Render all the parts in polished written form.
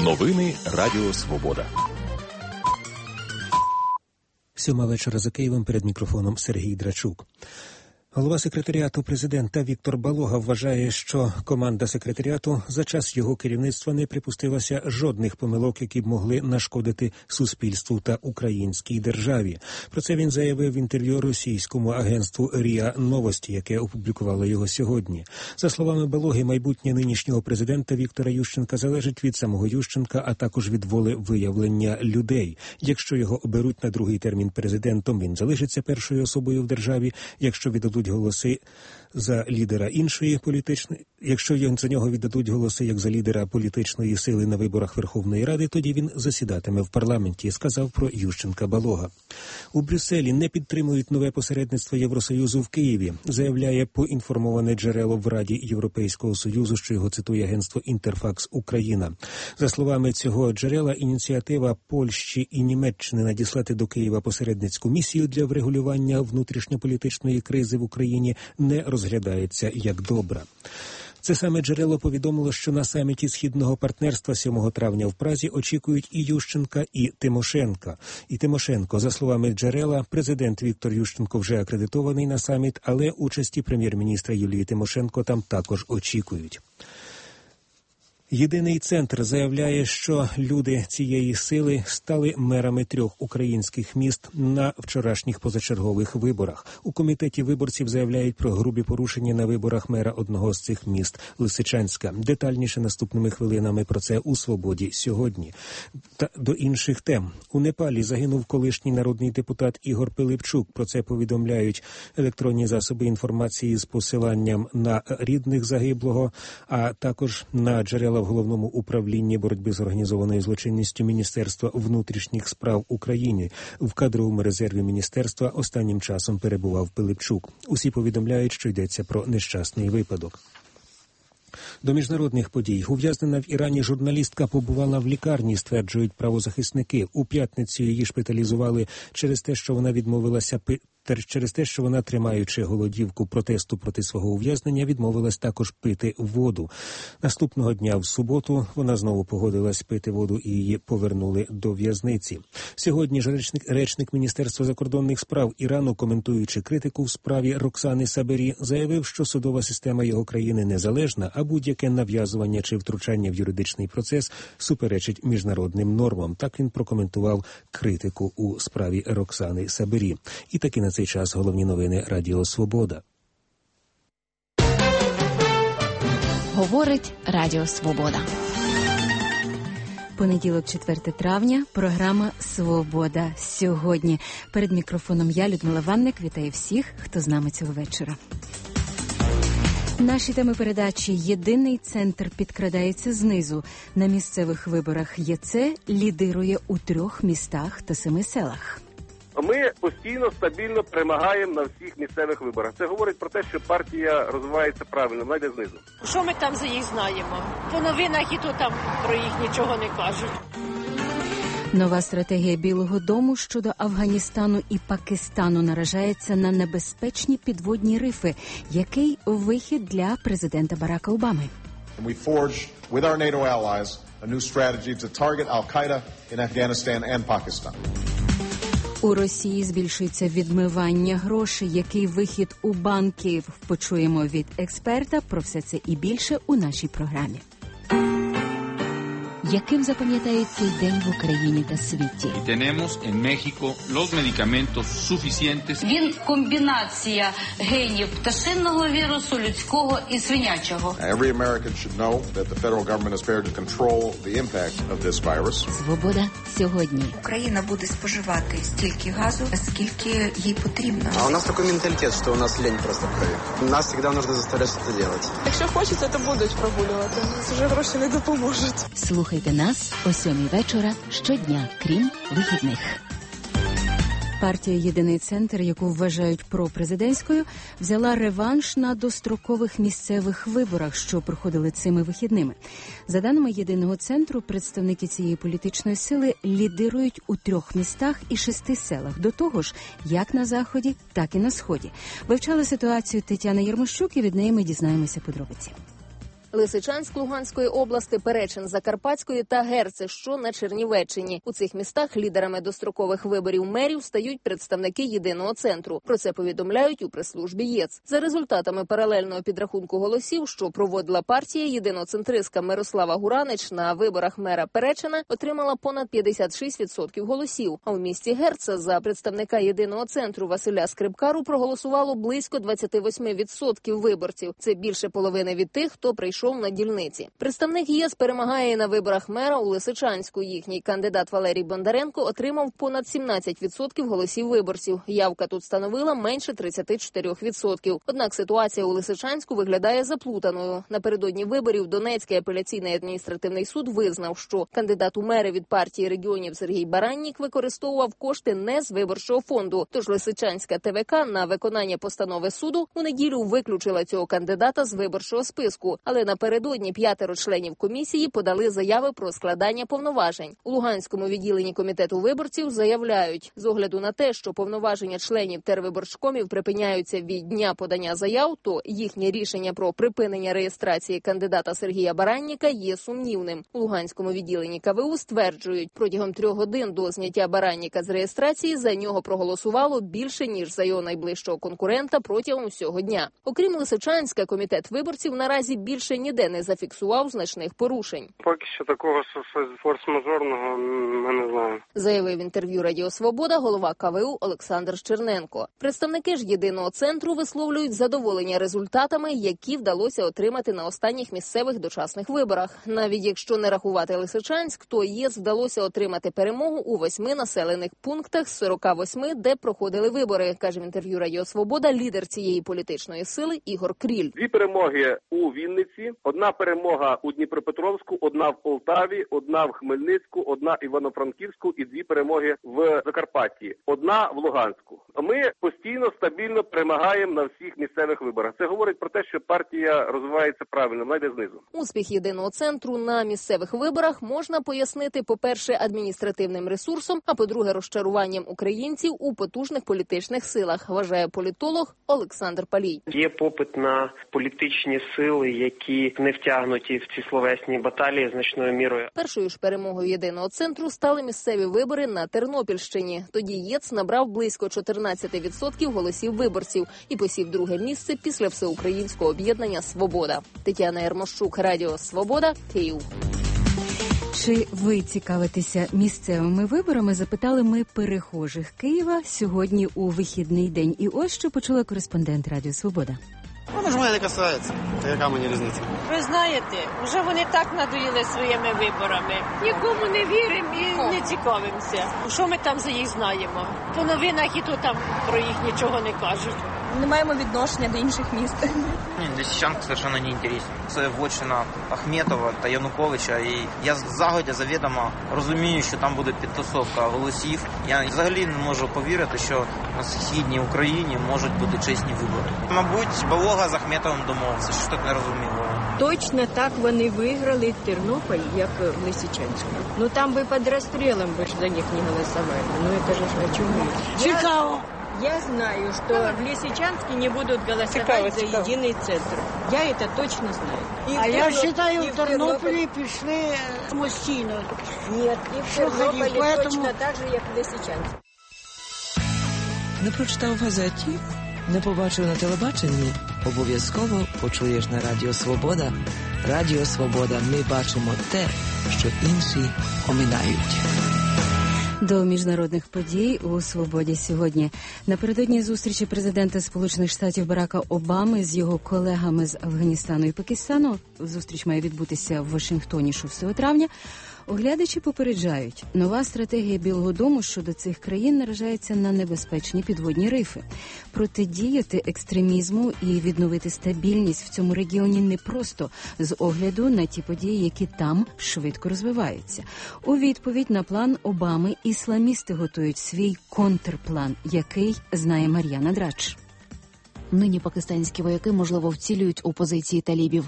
Новини Радіо Свобода. 7 вечора за Києвом, перед мікрофоном Сергій Драчук. Голова секретаріату президента Віктор Балога вважає, що команда секретаріату за час його керівництва не припустилася жодних помилок, які б могли нашкодити суспільству та українській державі. Про це він заявив в інтерв'ю російському агентству РІА Новості, яке опублікувало його сьогодні. За словами Балоги, майбутнє нинішнього президента Віктора Ющенка залежить від самого Ющенка, а також від воли виявлення людей. Якщо його оберуть на другий термін президентом, він залишиться першою особою в державі. Якщо віддадуть голоси за лідера іншої політичної, якщо за нього віддадуть голоси як за лідера політичної сили на виборах Верховної Ради, тоді він засідатиме в парламенті, сказав про Ющенка Балога. У Брюсселі не підтримують нове посередництво Євросоюзу в Києві, заявляє поінформоване джерело в Раді Європейського Союзу, що його цитує агентство «Інтерфакс Україна». За словами цього джерела, ініціатива Польщі і Німеччини надіслати до Києва посередницьку місію для врегулювання внутрішньополітичної кризи в Україні не розглядається як добра. Це саме джерело повідомило, що на саміті Східного партнерства 7 травня в Празі очікують і Ющенка, і Тимошенко. За словами джерела, президент Віктор Ющенко вже акредитований на саміт, але участі прем'єр-міністра Юлії Тимошенко там також очікують. Єдиний центр заявляє, що люди цієї сили стали мерами 3 українських міст на вчорашніх позачергових виборах. У комітеті виборців заявляють про грубі порушення на виборах мера одного з цих міст – Лисичанська. Детальніше наступними хвилинами про це у «Свободі» сьогодні. Та до інших тем. У Непалі загинув колишній народний депутат Ігор Пилипчук. Про це повідомляють електронні засоби інформації з посиланням на рідних загиблого, а також на джерела в Головному управлінні боротьби з організованою злочинністю Міністерства внутрішніх справ України. В кадровому резерві міністерства останнім часом перебував Пилипчук. Усі повідомляють, що йдеться про нещасний випадок. До міжнародних подій. Ув'язнена в Ірані журналістка побувала в лікарні, стверджують правозахисники. У п'ятницю її шпиталізували через те, що вона, тримаючи голодівку протесту проти свого ув'язнення, відмовилась також пити воду. Наступного дня, в суботу, вона знову погодилась пити воду і її повернули до в'язниці. Сьогодні ж речник Міністерства закордонних справ Ірану, коментуючи критику в справі Роксани Сабері, заявив, що судова система його країни незалежна, а будь-яке нав'язування чи втручання в юридичний процес суперечить міжнародним нормам. Так він прокоментував критику у справі Роксани Сабері. І таки на цей час головні новини Радіо Свобода. Говорить Радіо Свобода. Понеділок, 4 травня, програма «Свобода сьогодні». Перед мікрофоном я, Людмила Ванник, вітаю всіх, хто з нами цього вечора. Наші теми передачі «Єдиний центр підкрадається знизу». На місцевих виборах ЄЦ лідирує у 3 містах та 7 селах. Ми постійно, стабільно перемагаємо на всіх місцевих виборах. Це говорить про те, що партія розвивається правильно, вона йде знизу. Що ми там за їх знаємо? По новинах і то там про їх нічого не кажуть. Нова стратегія Білого дому щодо Афганістану і Пакистану наражається на небезпечні підводні рифи. Який вихід для президента Барака Обами? We forged with our NATO allies a new strategy to target Al-Qaeda in Afghanistan and Pakistan. У Росії збільшується відмивання грошей. Який вихід у банків? Почуємо від експерта. Про все це і більше у нашій програмі. Яким запам'ятають цей день в Україні та світі? Він комбінація генів пташинного вірусу, людського і свинячого. Every American should know that the federal government is prepared to control the impact of this virus. Свобода сьогодні. Україна буде споживати стільки газу, скільки їй потрібно. А у нас такий менталітет, що у нас лень просто в крові. Нас завжди потрібно заставляти щось робити. Якщо хочеться, то будуть прогулювати. Нас вже гроші не допоможуть. Слухайте нас о 7 вечора щодня, крім вихідних. Партія «Єдиний центр», яку вважають пропрезидентською, взяла реванш на дострокових місцевих виборах, що проходили цими вихідними. За даними «Єдиного центру», представники цієї політичної сили лідирують у 3 містах і 6 селах. До того ж, як на Заході, так і на Сході. Вивчала ситуацію Тетяна Єрмощук, і від неї ми дізнаємося подробиці. Лисичанськ Луганської області, Перечин Закарпатської та Герце, що на Чернівеччині. У цих містах лідерами дострокових виборів мерів стають представники єдиного центру. Про це повідомляють у прес-службі ЄЦ. За результатами паралельного підрахунку голосів, що проводила партія, єдиноцентристка Мирослава Гуранич на виборах мера Перечина отримала понад 56% голосів. А у місті Герце за представника єдиного центру Василя Скрипкару проголосувало близько 28% виборців. Це більше половини від тих, хто прийшов на дільниці. Представник ЄС перемагає на виборах мера у Лисичанську. Їхній кандидат Валерій Бондаренко отримав понад 17% голосів виборців. Явка тут становила менше 34%. Однак ситуація у Лисичанську виглядає заплутаною. Напередодні виборів Донецький апеляційний адміністративний суд визнав, що кандидат у мери від партії регіонів Сергій Бараннік використовував кошти не з виборчого фонду. Тож Лисичанська ТВК на виконання постанови суду у неділю виключила цього кандидата з виборчого списку. Але напередодні 5 членів комісії подали заяви про складання повноважень. У Луганському відділенні комітету виборців заявляють, з огляду на те, що повноваження членів тервиборчкомів припиняються від дня подання заяв, то їхнє рішення про припинення реєстрації кандидата Сергія Баранніка є сумнівним. У Луганському відділенні КВУ стверджують, протягом 3 годин до зняття Баранніка з реєстрації за нього проголосувало більше, ніж за його найближчого конкурента протягом усього дня. Окрім Лисичанська, комітет виборців наразі більше ніде не зафіксував значних порушень. Поки що такого форс-мажорного ми не знаємо. Заявив в інтерв'ю Радіо Свобода голова КВУ Олександр Черненко. Представники ж єдиного центру висловлюють задоволення результатами, які вдалося отримати на останніх місцевих дочасних виборах. Навіть якщо не рахувати Лисичанськ, то ЄС вдалося отримати перемогу у 8 населених пунктах з 48, де проходили вибори, каже в інтерв'ю Радіо Свобода лідер цієї політичної сили Ігор Кріль. 2 перемоги у Вінниці, 1 перемога у Дніпропетровську, 1 в Полтаві, 1 в Хмельницьку, 1 в Івано-Франківську і 2 перемоги в Закарпатті, 1 в Луганську. Ми постійно, стабільно перемагаємо на всіх місцевих виборах. Це говорить про те, що партія розвивається правильно, вона йде знизу. Успіх єдиного центру на місцевих виборах можна пояснити, по-перше, адміністративним ресурсом, а по-друге, розчаруванням українців у потужних політичних силах, вважає політолог Олександр Палій. Є попит на політичні сили, які не втягнуті в ці словесні баталії значною мірою. Першою ж перемогою єдиного центру стали місцеві вибори на Тернопільщині. Тоді ЄЦ набрав близько 14% голосів виборців і посів 2 місце після всеукраїнського об'єднання «Свобода». Тетяна Ярмощук, Радіо Свобода, Київ. Чи ви цікавитеся місцевими виборами, запитали ми перехожих Києва сьогодні у вихідний день. І ось що почула кореспондент Радіо Свобода. Воно ж мене не касається. Та яка мені різниця? Ви знаєте, вже вони так надоїли своїми виборами. Нікому не віримо і не цікавимося. Що ми там за їх знаємо? По новинах і то там про їх нічого не кажуть. Не маємо відношення до інших міст. Лисичанськ совершенно не інтересний. Це вотчина Ахметова та Януковича. І я загодя завідомо розумію, що там буде підтасовка голосів. Я взагалі не можу повірити, що на східній Україні можуть бути чесні вибори. Мабуть, Балога з Ахметовим домовився, що так не розуміло. Точно так вони виграли Тернопіль, як в Лисичанську. Ну там би під розстрілом би ж за них не голосували. Ну це ж очевидно. Цікаво. Я знаю, что в Лисичанске не будут голосовать за единый центр. Я это точно знаю. Я считаю, в Тернополі пішли самостійно. Нет, и в Тернополі точно так же, як в Лисичанску. Не прочитав в газеті, не побачив на телебаченні. Обов'язково почуєш на Радіо Свобода. Радіо Свобода. Ми бачимо те, що інші оминають. До міжнародних подій у «Свободі» сьогодні. Напередодні зустрічі президента Сполучених Штатів Барака Обами з його колегами з Афганістану і Пакистану, зустріч має відбутися в Вашингтоні 6 травня, оглядачі попереджають, нова стратегія Білого дому щодо цих країн наражається на небезпечні підводні рифи. Протидіяти екстремізму і відновити стабільність в цьому регіоні непросто з огляду на ті події, які там швидко розвиваються. У відповідь на план Обами ісламісти готують свій контрплан, який знає Мар'яна Драч. Нині пакистанські вояки, можливо, вцілюють у позиції талібів.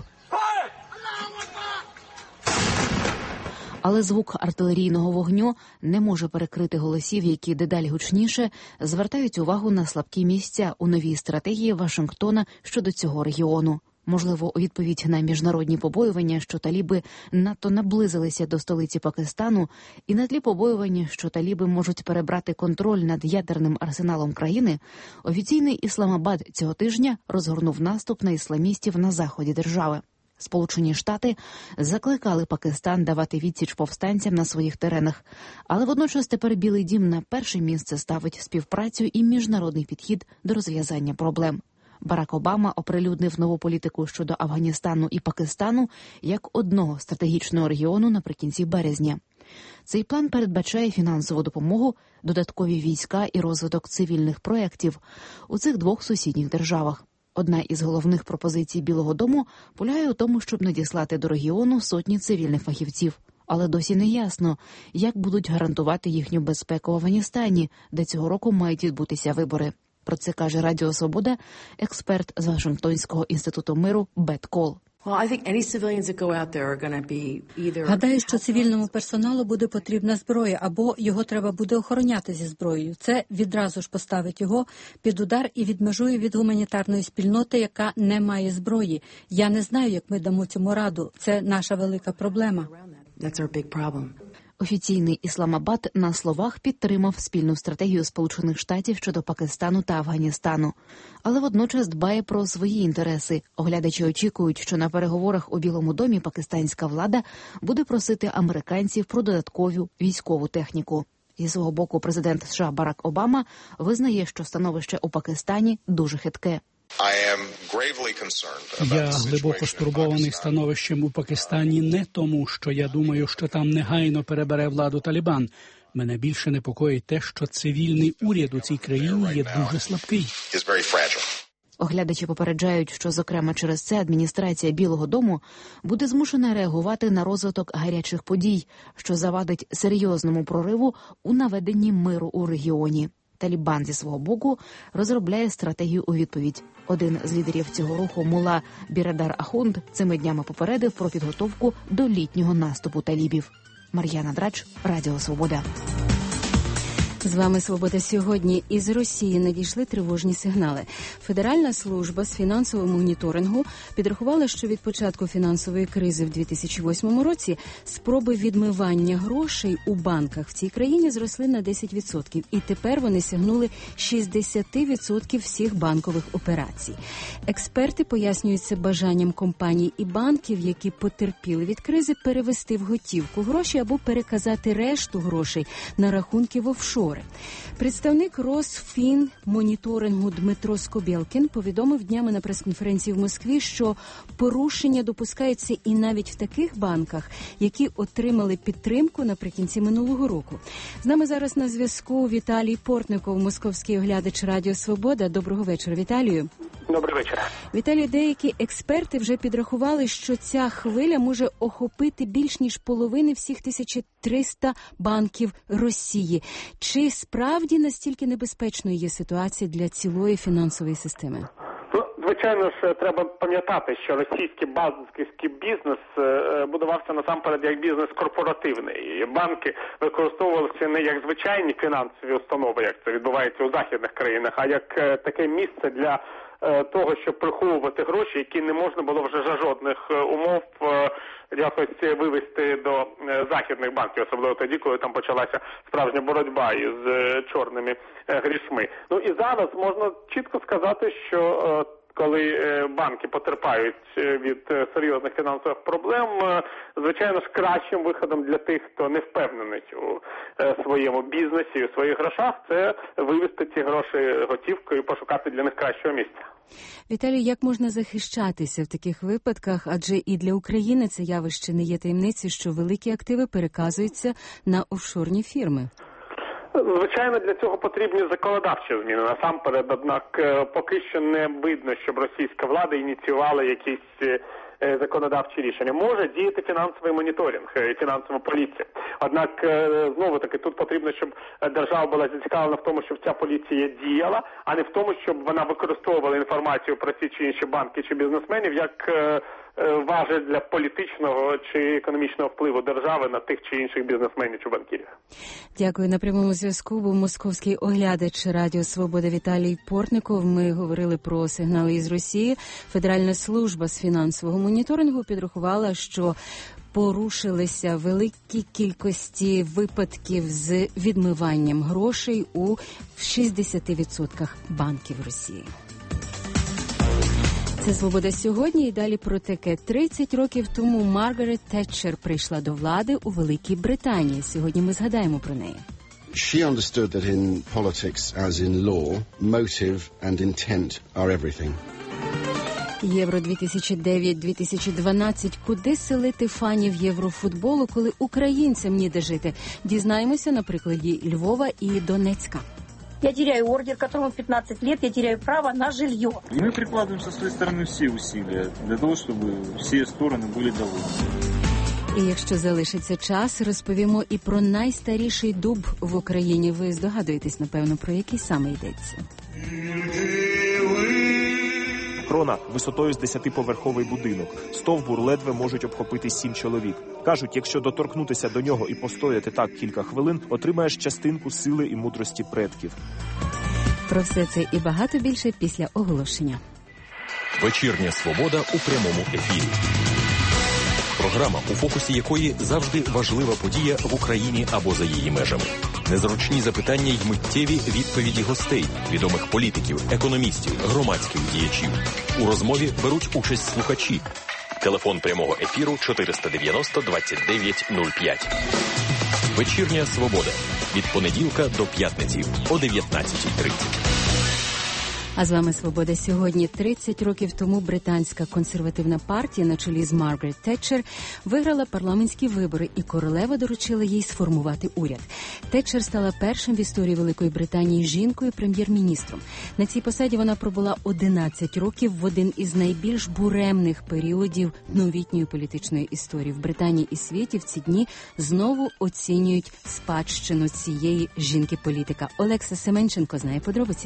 Але звук артилерійного вогню не може перекрити голосів, які дедалі гучніше звертають увагу на слабкі місця у новій стратегії Вашингтона щодо цього регіону. Можливо, у відповідь на міжнародні побоювання, що таліби надто наблизилися до столиці Пакистану, і на тлі побоювання, що таліби можуть перебрати контроль над ядерним арсеналом країни, офіційний Ісламабад цього тижня розгорнув наступ на ісламістів на заході держави. Сполучені Штати закликали Пакистан давати відсіч повстанцям на своїх теренах, але водночас тепер Білий дім на перше місце ставить співпрацю і міжнародний підхід до розв'язання проблем. Барак Обама оприлюднив нову політику щодо Афганістану і Пакистану як одного стратегічного регіону наприкінці березня. Цей план передбачає фінансову допомогу, додаткові війська і розвиток цивільних проєктів у цих двох сусідніх державах. Одна із головних пропозицій Білого дому полягає у тому, щоб надіслати до регіону сотні цивільних фахівців. Але досі не ясно, як будуть гарантувати їхню безпеку в Афганістані, де цього року мають відбутися вибори. Про це каже Радіо Свобода експерт з Вашингтонського інституту миру Бет Кол. Гадаю, що цивільному персоналу буде потрібна зброя, або його треба буде охороняти зі зброєю. Це відразу ж поставить його під удар і відмежує від гуманітарної спільноти, яка не має зброї. Я не знаю, як ми дамо цьому раду. Це наша велика проблема. Офіційний Ісламабад на словах підтримав спільну стратегію Сполучених Штатів щодо Пакистану та Афганістану, але водночас дбає про свої інтереси. Оглядачі очікують, що на переговорах у Білому домі пакистанська влада буде просити американців про додаткову військову техніку. Зі свого боку, президент США Барак Обама визнає, що становище у Пакистані дуже хитке. Я глибоко стурбований становищем у Пакистані не тому, що я думаю, що там негайно перебере владу Талібан. Мене більше непокоїть те, що цивільний уряд у цій країні є дуже слабкий. Оглядачі попереджають, що, зокрема, через це адміністрація Білого дому буде змушена реагувати на розвиток гарячих подій, що завадить серйозному прориву у наведенні миру у регіоні. Талібан зі свого боку розробляє стратегію у відповідь. Один з лідерів цього руху Мулла Бірадар Ахунд цими днями попередив про підготовку до літнього наступу талібів. Мар'яна Драч, Радіо Свобода. З вами «Свобода сьогодні». Із Росії надійшли тривожні сигнали. Федеральна служба з фінансового моніторингу підрахувала, що від початку фінансової кризи в 2008 році спроби відмивання грошей у банках в цій країні зросли на 10%. І тепер вони сягнули 60% всіх банкових операцій. Експерти пояснюють це бажанням компаній і банків, які потерпіли від кризи, перевести в готівку гроші або переказати решту грошей на рахунки в офшор. Представник Росфінмоніторингу Дмитро Скобєлкін повідомив днями на прес-конференції в Москві, що порушення допускаються і навіть в таких банках, які отримали підтримку наприкінці минулого року. З нами зараз на зв'язку Віталій Портников, московський оглядач Радіо Свобода. Доброго вечора, Віталію. Добрий вечір. Віталій, деякі експерти вже підрахували, що ця хвиля може охопити більш ніж половини всіх 1300 банків Росії. Чи справді настільки небезпечною є ситуація для цілої фінансової системи? Звичайно ж, треба пам'ятати, що російський банківський бізнес будувався насамперед як бізнес корпоративний. Банки використовувалися не як звичайні фінансові установи, як це відбувається у західних країнах, а як таке місце для того, щоб приховувати гроші, які не можна було вже за жодних умов якось вивести до західних банків, особливо тоді, коли там почалася справжня боротьба із чорними грішми. Ну і зараз можна чітко сказати, що коли банки потерпають від серйозних фінансових проблем, звичайно ж, кращим виходом для тих, хто не впевнений у своєму бізнесі, у своїх грошах, це вивести ці гроші готівкою і пошукати для них кращого місця. Віталій, як можна захищатися в таких випадках? Адже і для України це явище не є таємниці, що великі активи переказуються на офшорні фірми. Звичайно, для цього потрібні законодавчі зміни. Насамперед, однак, поки що не видно, щоб російська влада ініціювала якісь законодавчі рішення. Може діяти фінансовий моніторинг, фінансова поліція. Однак, знову-таки, тут потрібно, щоб держава була зацікавлена в тому, щоб ця поліція діяла, а не в тому, щоб вона використовувала інформацію про ці чи інші банки чи бізнесменів як важель для політичного чи економічного впливу держави на тих чи інших бізнесменів чи банкірів. Дякую. На прямому зв'язку був московський оглядач Радіо Свобода Віталій Портников. Ми говорили про сигнали із Росії. Федеральна служба з фінансового моніторингу підрахувала, що порушилися великі кількості випадків з відмиванням грошей у 60% банків Росії. Це «Свобода сьогодні» і далі про таке. 30 років тому Маргарет Тетчер прийшла до влади у Великій Британії. Сьогодні ми згадаємо про неї. She understood that in politics, as in law, motive and intent are everything. Євро 2009-2012. Куди селити фанів єврофутболу, коли українцям ніде жити? Дізнаємося на прикладі Львова і Донецька. Я теряю ордер, которому 15 лет, я теряю право на жилье. И мы прикладываем со своей стороны все усилия для того, чтобы все стороны были довольны. І якщо залишиться час, розповімо і про найстаріший дуб в Україні. Ви здогадуєтесь, напевно, про який саме йдеться. Крона висотою з 10-поверховий будинок. Стовбур ледве можуть обхопити 7 чоловік. Кажуть, якщо доторкнутися до нього і постояти так кілька хвилин, отримаєш частинку сили і мудрості предків. Про все це і багато більше після оголошення. Вечірня свобода у прямому ефірі. Програма, у фокусі якої завжди важлива подія в Україні або за її межами. Незручні запитання й миттєві відповіді гостей, відомих політиків, економістів, громадських діячів. У розмові беруть участь слухачі. Телефон прямого ефіру 490-29-05. Вечірня свобода. Від понеділка до п'ятниці о 19:30. А з вами «Свобода сьогодні». 30 років тому британська консервативна партія на чолі з Маргарет Тетчер виграла парламентські вибори, і королева доручила їй сформувати уряд. Тетчер стала першим в історії Великої Британії жінкою прем'єр-міністром. На цій посаді вона пробула 11 років в один із найбільш буремних періодів новітньої політичної історії. В Британії і світі в ці дні знову оцінюють спадщину цієї жінки-політика. Олекса Семенченко знає подробиці.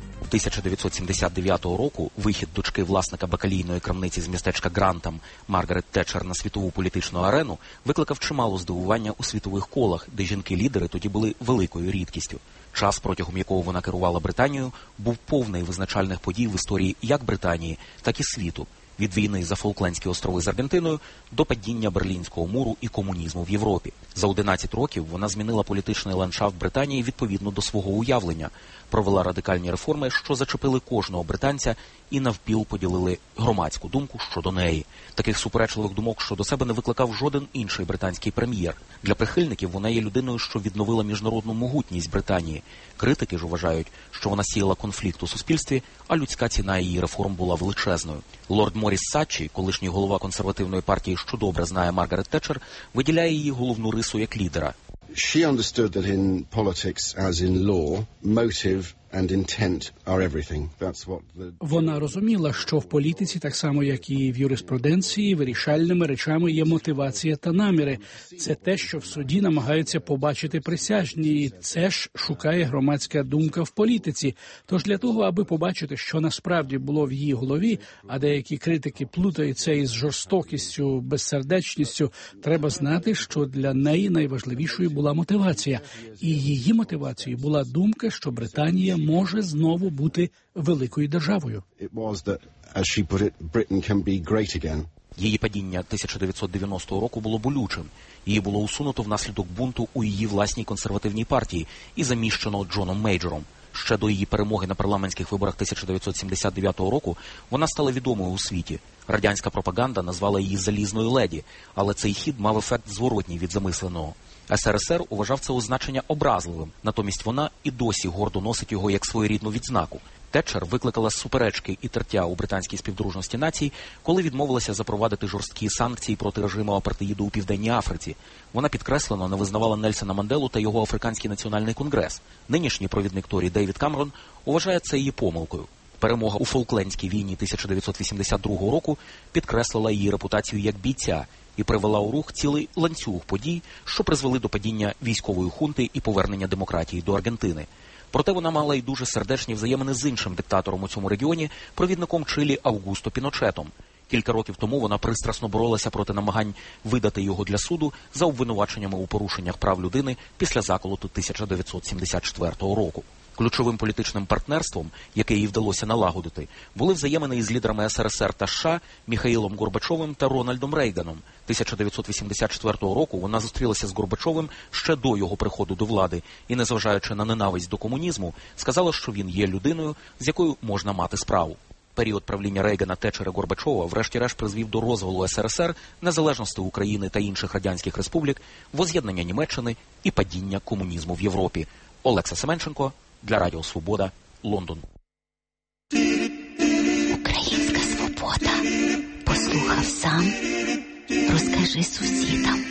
1979 року вихід дочки власника бакалійної крамниці з містечка Грантам Маргарет Тетчер на світову політичну арену викликав чимало здивування у світових колах, де жінки-лідери тоді були великою рідкістю. Час, протягом якого вона керувала Британією, був повний визначальних подій в історії як Британії, так і світу. Від війни за Фолклендські острови з Аргентиною до падіння Берлінського муру і комунізму в Європі. За 11 років вона змінила політичний ландшафт Британії відповідно до свого уявлення, провела радикальні реформи, що зачепили кожного британця і навпіл поділили громадську думку щодо неї. Таких суперечливих думок щодо себе не викликав жоден інший британський прем'єр. Для прихильників вона є людиною, що відновила міжнародну могутність Британії. Критики ж вважають, що вона сіяла конфлікт у суспільстві, а людська ціна її реформ була величезною. Лорд Моріс Сатчі, колишній голова консервативної партії, що добре знає Маргарет Тетчер, виділяє її головну рису як лідера. She understood that in politics, as in law, motive and intent are everything. That's what the... Вона розуміла, що в політиці, так само як і в юриспруденції, вирішальними речами є мотивація та наміри. Це те, що в суді намагаються побачити присяжні, і це ж шукає громадська думка в політиці. Тож для того, аби побачити, що насправді було в її голові, а деякі критики плутаються із жорстокістю, безсердечністю, треба знати, що для неї найважливішою була мотивація. І її мотивацією була думка, що Британія може знову бути великою державою. Її падіння 1990 року було болючим. Її було усунуто внаслідок бунту у її власній консервативній партії і заміщено Джоном Мейджором. Ще до її перемоги на парламентських виборах 1979 року вона стала відомою у світі. Радянська пропаганда назвала її «залізною леді», але цей хід мав ефект зворотній від замисленого. СРСР вважав це означення образливим, натомість вона і досі гордо носить його як своєрідну відзнаку. Тетчер викликала суперечки і тертя у британській співдружності націй, коли відмовилася запровадити жорсткі санкції проти режиму апартеїду у Південній Африці. Вона підкреслено не визнавала Нельсона Манделу та його Африканський національний конгрес. Нинішній провідник Торі Дейвід Камерон вважає це її помилкою. Перемога у Фолклендській війні 1982 року підкреслила її репутацію як бійця і привела у рух цілий ланцюг подій, що призвели до падіння військової хунти і повернення демократії до Аргентини. Проте вона мала й дуже сердечні взаємини з іншим диктатором у цьому регіоні, провідником Чилі Аугусто Піночетом. Кілька років тому вона пристрасно боролася проти намагань видати його для суду за обвинуваченнями у порушеннях прав людини після заколоту 1974 року. Ключовим політичним партнерством, яке їй вдалося налагодити, були взаємини із лідерами СРСР та США Міхаїлом Горбачовим та Рональдом Рейганом. 1984 року вона зустрілася з Горбачовим ще до його приходу до влади і, незважаючи на ненависть до комунізму, сказала, що він є людиною, з якою можна мати справу. Період правління Рейгана, Тетчера, Горбачова врешті-решт призвів до розвалу СРСР, незалежності України та інших радянських республік, воз'єднання Німеччини і падіння комунізму в Європі. Олекса Семенченко для Радіо Свобода, Лондон. Українська свобода. Послухав сам, розкажи сусідам.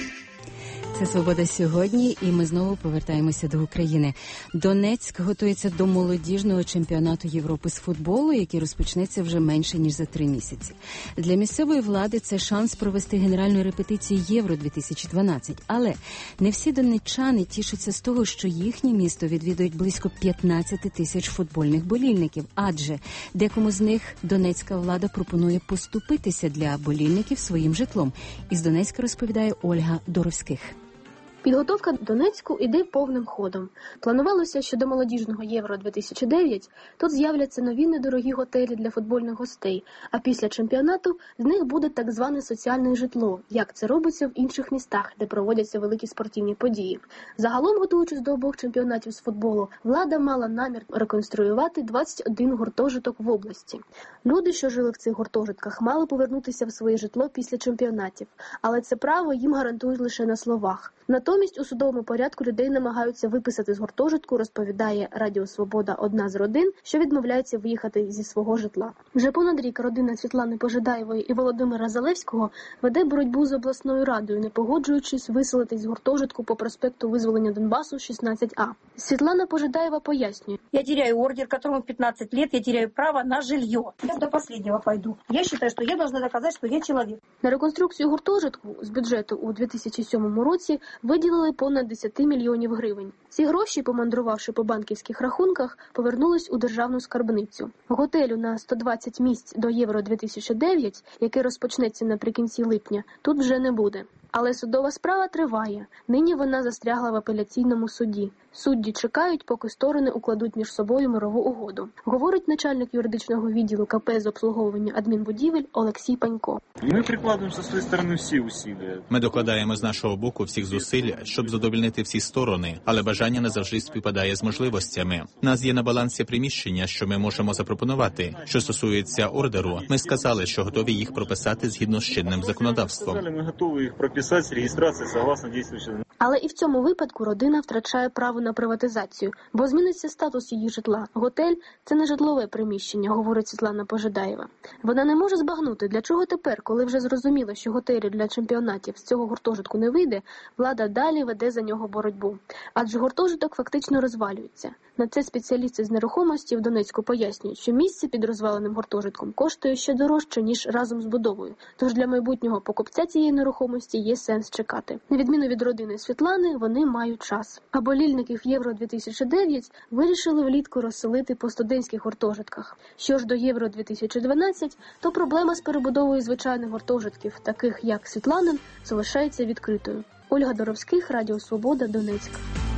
Це «Свобода сьогодні», і ми знову повертаємося до України. Донецьк готується до молодіжного чемпіонату Європи з футболу, який розпочнеться вже менше, ніж за 3 місяці. Для місцевої влади це шанс провести генеральну репетицію Євро-2012. Але не всі донеччани тішаться з того, що їхнє місто відвідують близько 15 тисяч футбольних болільників. Адже декому з них донецька влада пропонує поступитися для болільників своїм житлом. Із Донецька розповідає Ольга Доровських. Підготовка Донецьку іде повним ходом. Планувалося, що до молодіжного Євро-2009 тут з'являться нові недорогі готелі для футбольних гостей, а після чемпіонату з них буде так зване соціальне житло, як це робиться в інших містах, де проводяться великі спортивні події. Загалом, готуючись до обох чемпіонатів з футболу, влада мала намір реконструювати 21 гуртожиток в області. Люди, що жили в цих гуртожитках, мали повернутися в своє житло після чемпіонатів, але це право їм гарантують лише на словах. Натомість у судовому порядку людей намагаються виписати з гуртожитку, розповідає Радіо Свобода одна з родин, що відмовляється виїхати зі свого житла. Вже понад рік родина Світлани Пожидаєвої і Володимира Залевського веде боротьбу з обласною радою, не погоджуючись виселитись з гуртожитку по проспекту Визволення Донбасу 16А. Світлана Пожидаєва пояснює: «Я теряю ордер, которому 15 лет, я теряю право на жилье. Я до последнего пойду. Я считаю, что я должна доказать, что я человек». На реконструкцію гуртожитку з бюджету у 2007 році виділили понад 10 мільйонів гривень. Ці гроші, помандрувавши по банківських рахунках, повернулись у державну скарбницю. Готелю на 120 місць до Євро-2009, який розпочнеться наприкінці липня, тут вже не буде. Але судова справа триває. Нині вона застрягла в апеляційному суді. Судді чекають, поки сторони укладуть між собою мирову угоду. Говорить начальник юридичного відділу КП з обслуговування адмінбудівель Олексій Панько. Ми прикладаємо зі своєї сторони всі усилля. Ми докладаємо з нашого боку всіх зусиль, щоб задовольнити всі сторони, але бажання не завжди співпадає з можливостями. У нас є на балансі приміщення, що ми можемо запропонувати. Що стосується ордеру, ми сказали, що готові їх прописати згідно з чинним законодавством. Ми готові їх прописати з реєстрацією согласно діючим. Але і в цьому випадку родина втрачає право на приватизацію, бо зміниться статус її житла. Готель – це не житлове приміщення, говорить Світлана Пожидаєва. Вона не може збагнути, для чого тепер, коли вже зрозуміло, що готелю для чемпіонатів з цього гуртожитку не вийде, влада далі веде за нього боротьбу. Адже гуртожиток фактично розвалюється. На це спеціалісти з нерухомості в Донецьку пояснюють, що місце під розваленим гуртожитком коштує ще дорожче, ніж разом з будовою. Тож для майбутнього покупця цієї нерухомості є сенс чекати. На відміну від родини Світлани, вони мають час. А болільників Євро-2009 вирішили влітку розселити по студентських гуртожитках. Що ж до Євро-2012, то проблема з перебудовою звичайних гуртожитків, таких як Світланин, залишається відкритою. Ольга Доровських, Радіо Свобода, Донецьк.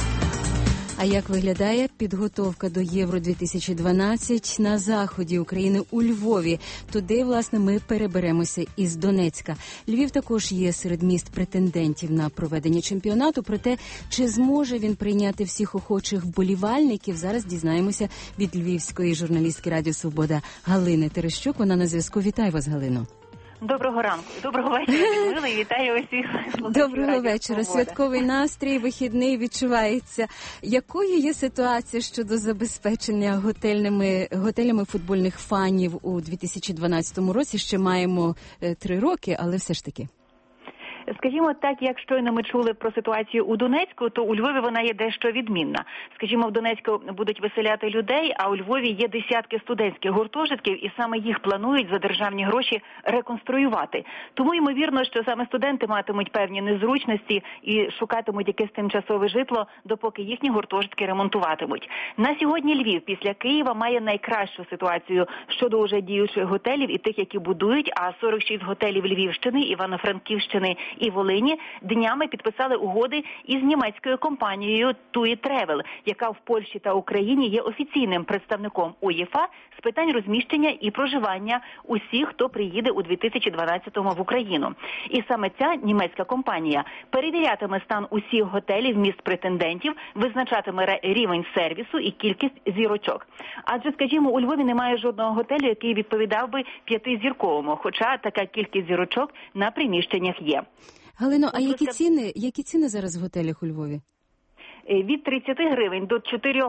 А як виглядає підготовка до Євро-2012 на заході України у Львові? Туди, власне, ми переберемося із Донецька. Львів також є серед міст претендентів на проведення чемпіонату. Проте, чи зможе він прийняти всіх охочих вболівальників, зараз дізнаємося від львівської журналістки Радіо Свобода Галини Терещук. Вона на зв'язку. Вітаю вас, Галино. Доброго ранку, доброго вечора, Людмила, і вітаю усіх слухачів. Доброго вечора. Святковий настрій, вихідний відчувається. Якою є ситуація щодо забезпечення готелями футбольних фанів у 2012 році? Ще маємо 3 роки, але все ж таки. Скажімо так, як щойно ми чули про ситуацію у Донецьку, то у Львові вона є дещо відмінна. Скажімо, в Донецьку будуть виселяти людей, а у Львові є десятки студентських гуртожитків, і саме їх планують за державні гроші реконструювати. Тому, ймовірно, що саме студенти матимуть певні незручності і шукатимуть якесь тимчасове житло, допоки їхні гуртожитки ремонтуватимуть. На сьогодні Львів після Києва має найкращу ситуацію щодо уже діючих готелів і тих, які будують, а 46 готелів Львівщини, Івано-Франківщини і Волині днями підписали угоди із німецькою компанією TUI Travel, яка в Польщі та Україні є офіційним представником УЄФА з питань розміщення і проживання усіх, хто приїде у 2012-му в Україну. І саме ця німецька компанія перевірятиме стан усіх готелів міст претендентів, визначатиме рівень сервісу і кількість зірочок. Адже, скажімо, у Львові немає жодного готелю, який відповідав би 5-зірковому, хоча така кількість зірочок на приміщеннях є. Галино, а які ціни зараз в готелях у Львові? Від 30 гривень до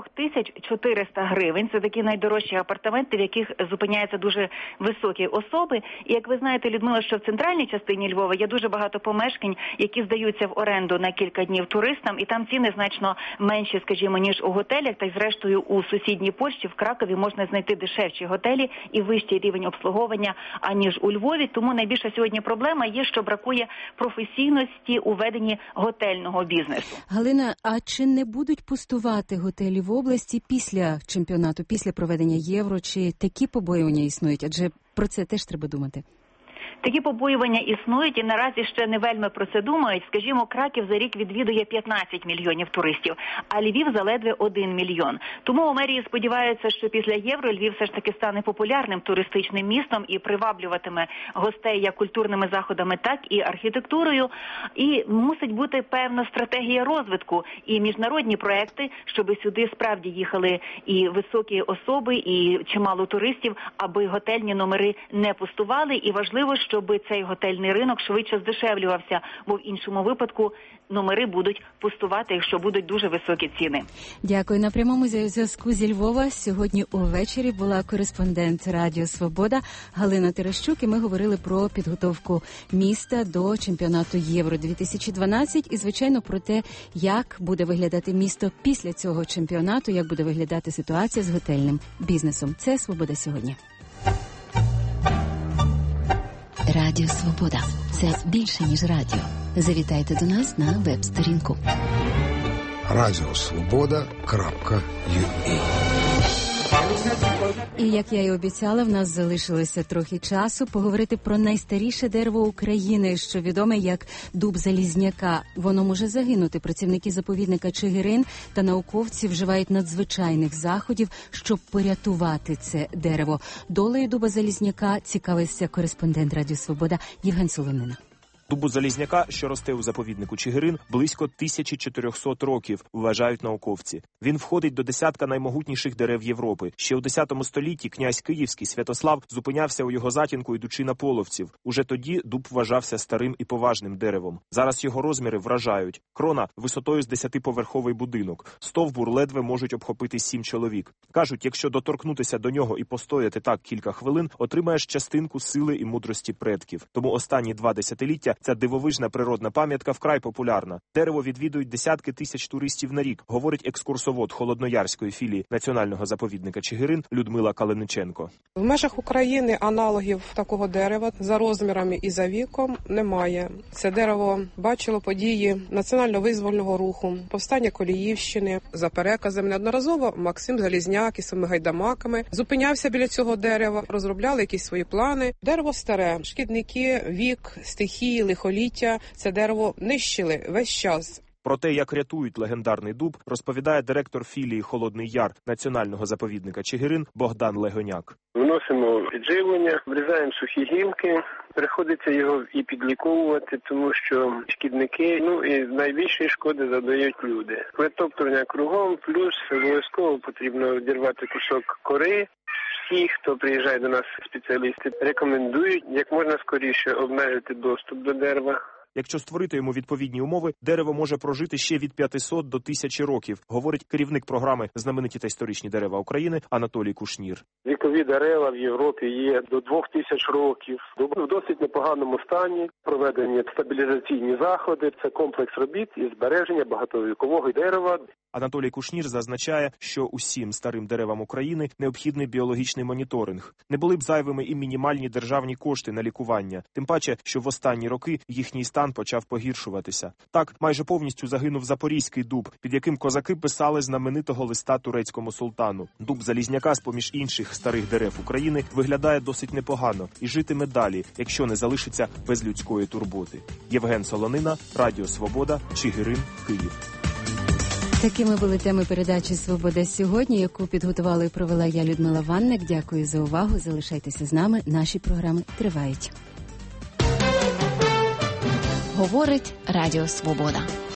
4400 гривень. Це такі найдорожчі апартаменти, в яких зупиняються дуже високі особи. І як ви знаєте, Людмила, що в центральній частині Львова є дуже багато помешкань, які здаються в оренду на кілька днів туристам, і там ціни значно менші, скажімо, ніж у готелях. Та й зрештою у сусідній Польщі, в Кракові, можна знайти дешевші готелі і вищий рівень обслуговування, аніж у Львові. Тому найбільша сьогодні проблема є, що бракує професійності у веденні готельного бізнесу. Галина, а чи не будуть пустувати готелі в області після чемпіонату, після проведення Євро? Чи такі побоювання існують? Адже про це теж треба думати. Такі побоювання існують і наразі ще не вельми про це думають. Скажімо, Краків за рік відвідує 15 мільйонів туристів, а Львів заледве 1 мільйон. Тому у мерії сподіваються, що після Євро Львів все ж таки стане популярним туристичним містом і приваблюватиме гостей як культурними заходами, так і архітектурою. І мусить бути певна стратегія розвитку і міжнародні проекти, щоб сюди справді їхали і високі особи, і чимало туристів, аби готельні номери не пустували. І важливо, щоб цей готельний ринок швидше здешевлювався, бо в іншому випадку номери будуть пустувати, якщо будуть дуже високі ціни. Дякую. На прямому зв'язку зі Львова сьогодні увечері була кореспондент Радіо Свобода Галина Терещук, і ми говорили про підготовку міста до чемпіонату Євро-2012 і, звичайно, про те, як буде виглядати місто після цього чемпіонату, як буде виглядати ситуація з готельним бізнесом. Це «Свобода сьогодні». Радіо Свобода – це більше, ніж радіо. Завітайте до нас на веб-сторінку. Радіосвобода.ua. І, як я і обіцяла, в нас залишилося трохи часу поговорити про найстаріше дерево України, що відоме як дуб Залізняка. Воно може загинути. Працівники заповідника Чигирин та науковці вживають надзвичайних заходів, щоб порятувати це дерево. Долею дуба Залізняка цікавився кореспондент Радіо Свобода Євген Солонина. Дубу Залізняка, що росте у заповіднику Чигирин, близько 1400 років, вважають науковці. Він входить до десятка наймогутніших дерев Європи. Ще у 10 столітті князь Київський Святослав зупинявся у його затінку, йдучи на половців. Уже тоді дуб вважався старим і поважним деревом. Зараз його розміри вражають. Крона висотою з 10-поверховий будинок. Стовбур ледве можуть обхопити 7 чоловік. Кажуть, якщо доторкнутися до нього і постояти так кілька хвилин, отримаєш частинку сили і мудрості предків. Тому останні 2 десятиліття ця дивовижна природна пам'ятка вкрай популярна. Дерево відвідують десятки тисяч туристів на рік, говорить екскурсовод Холодноярської філії Національного заповідника Чигирин Людмила Калиниченко. В межах України аналогів такого дерева за розмірами і за віком немає. Це дерево бачило події національно-визвольного руху, повстання Коліївщини. За переказами неодноразово Максим Залізняк із своїми гайдамаками зупинявся біля цього дерева, розробляли якісь свої плани. Дерево старе, шкідники, вік, стихії, лихоліття це дерево нищили весь час. Про те, як рятують легендарний дуб, розповідає директор філії «Холодний Яр» Національного заповідника Чигирин Богдан Легоняк. Вносимо підживлення, врізаємо сухі гілки, приходиться його і підліковувати, тому що шкідники, і найбільшої шкоди задають люди. Витоптування кругом, плюс обов'язково потрібно відірвати кусок кори. Всі, хто приїжджає до нас, спеціалісти, рекомендують як можна скоріше обмежити доступ до дерева. Якщо створити йому відповідні умови, дерево може прожити ще від 500 до 1000 років, говорить керівник програми «Знамениті та історичні дерева України» Анатолій Кушнір. Вікові дерева в Європі є до 2000 років. Дуби в досить непоганому стані, проведені стабілізаційні заходи, це комплекс робіт із збереження багатовікового дерева. Анатолій Кушнір зазначає, що усім старим деревам України необхідний біологічний моніторинг. Не були б зайвими і мінімальні державні кошти на лікування, тим паче, що в останні роки їхній стан почав погіршуватися. Так, майже повністю загинув запорізький дуб, під яким козаки писали знаменитого листа турецькому султану. Дуб Залізняка, з-поміж інших старих дерев України, виглядає досить непогано і житиме далі, якщо не залишиться без людської турботи. Євген Солонина, Радіо Свобода, Чигирин, Київ. Такими були теми передачі «Свобода сьогодні», яку підготувала і провела я, Людмила Ванник. Дякую за увагу. Залишайтеся з нами. Наші програми тривають. Говорить Радіо Свобода.